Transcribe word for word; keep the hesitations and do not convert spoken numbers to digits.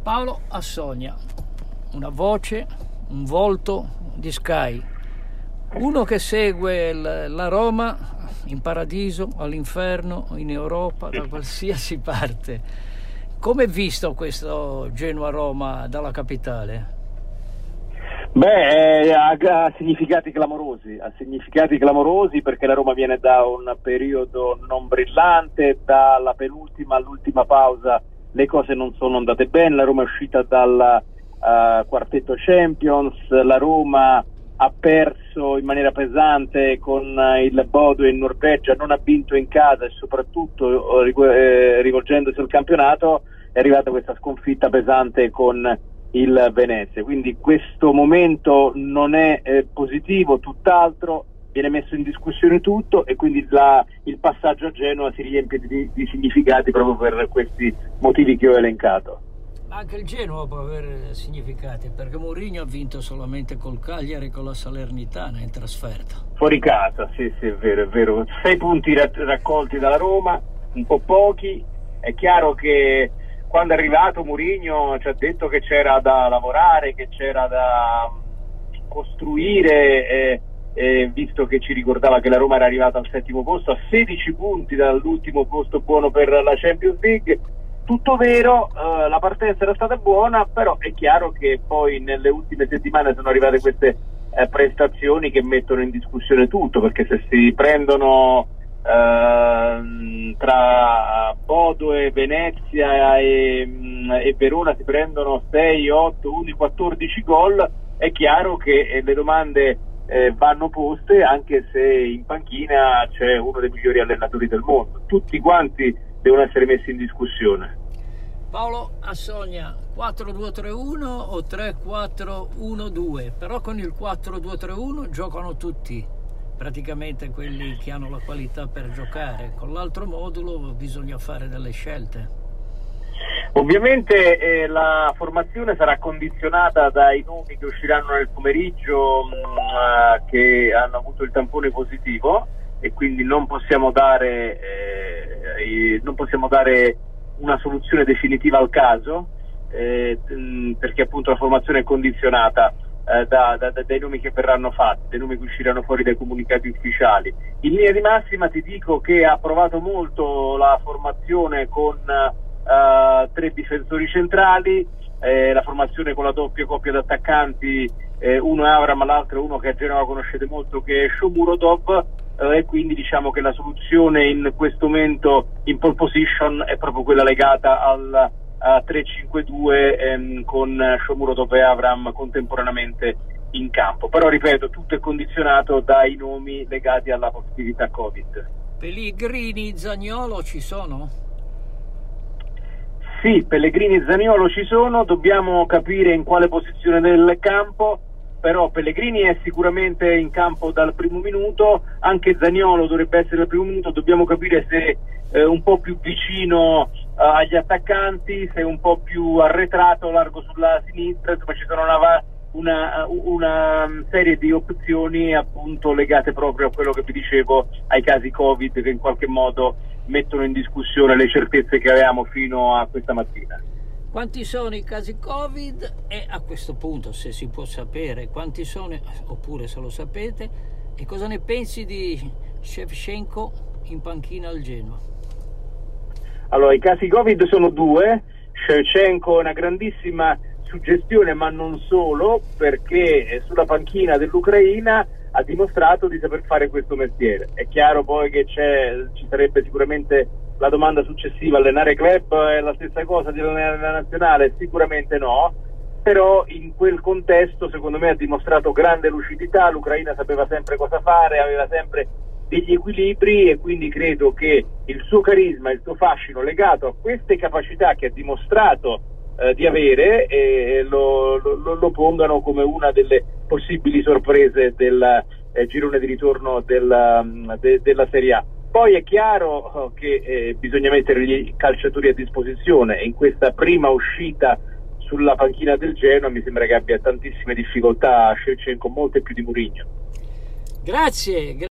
Paolo Assogna, una voce, un volto di Sky, uno che segue la Roma in paradiso, all'inferno, in Europa, da qualsiasi parte. Come è visto questo Genoa-Roma dalla capitale? Beh, ha, ha significati clamorosi, ha significati clamorosi perché la Roma viene da un periodo non brillante, dalla penultima all'ultima pausa le cose non sono andate bene, la Roma è uscita dal uh, quartetto Champions, la Roma ha perso in maniera pesante con il Bodo in Norvegia, non ha vinto in casa e soprattutto eh, rivolgendosi al campionato è arrivata questa sconfitta pesante con il Venezia, quindi questo momento non è eh, positivo, tutt'altro, viene messo in discussione tutto e quindi la, il passaggio a Genoa si riempie di, di significati proprio per questi motivi che ho elencato. Anche il Genoa può avere significati perché Mourinho ha vinto solamente col Cagliari e con la Salernitana in trasferta. Fuori casa, sì sì, è vero, è vero, sei punti raccolti dalla Roma, un po' pochi, è chiaro che quando è arrivato Mourinho ci ha detto che c'era da lavorare, che c'era da costruire, eh, eh, visto che ci ricordava che la Roma era arrivata al settimo posto, a sedici punti dall'ultimo posto buono per la Champions League. Tutto vero, eh, la partenza era stata buona, però è chiaro che poi nelle ultime settimane sono arrivate queste eh, prestazioni che mettono in discussione tutto, perché se si prendono Uh, tra Bodo e Venezia e, e Verona si prendono sei, otto, undici, quattordici gol, è chiaro che le domande eh, vanno poste, anche se in panchina c'è uno dei migliori allenatori del mondo. Tutti quanti devono essere messi in discussione. Paolo Assogna, quattro due tre uno o tre quattro uno due, però con il quattro due tre uno giocano tutti, praticamente quelli che hanno la qualità per giocare. Con l'altro modulo bisogna fare delle scelte. Ovviamente eh, la formazione sarà condizionata dai nomi che usciranno nel pomeriggio mh, che hanno avuto il tampone positivo e quindi non possiamo dare eh, non possiamo dare una soluzione definitiva al caso eh, mh, perché appunto la formazione è condizionata Da, da, da, dai nomi che verranno fatti, dai nomi che usciranno fuori dai comunicati ufficiali. In linea di massima ti dico che ha provato molto la formazione con uh, tre difensori centrali, eh, la formazione con la doppia coppia di attaccanti, eh, uno è Avram, l'altro è uno che a Genova conoscete molto che è Shomurodov, eh, e quindi diciamo che la soluzione in questo momento in pole position è proprio quella legata al a tre cinque due ehm, con Shomurodov e Avram contemporaneamente in campo, però ripeto, tutto è condizionato dai nomi legati alla positività Covid. Pellegrini, Zaniolo ci sono? Sì, Pellegrini e Zaniolo ci sono, dobbiamo capire in quale posizione del campo, però Pellegrini è sicuramente in campo dal primo minuto, anche Zaniolo dovrebbe essere dal primo minuto, dobbiamo capire se eh, un po' più vicino uh, agli attaccanti, se un po' più arretrato, largo sulla sinistra, insomma ci sono una, una, una serie di opzioni appunto legate proprio a quello che vi dicevo, ai casi Covid che in qualche modo mettono in discussione le certezze che avevamo fino a questa mattina. Quanti sono i casi Covid e a questo punto, se si può sapere, quanti sono, oppure se lo sapete, e cosa ne pensi di Shevchenko in panchina al Genoa? Allora, i casi Covid sono due, Shevchenko è una grandissima suggestione, ma non solo, perché sulla panchina dell'Ucraina ha dimostrato di saper fare questo mestiere. È chiaro poi che c'è, ci sarebbe sicuramente la domanda successiva, allenare club è la stessa cosa di allenare la nazionale? Sicuramente no, però in quel contesto secondo me ha dimostrato grande lucidità, l'Ucraina sapeva sempre cosa fare, aveva sempre degli equilibri e quindi credo che il suo carisma, il suo fascino legato a queste capacità che ha dimostrato eh, di avere eh, lo, lo, lo pongano come una delle possibili sorprese del eh, girone di ritorno del, de, della Serie A. Poi è chiaro che eh, bisogna mettere gli calciatori a disposizione e in questa prima uscita sulla panchina del Genoa mi sembra che abbia tantissime difficoltà Shevchenko, molte più di Mourinho. Grazie.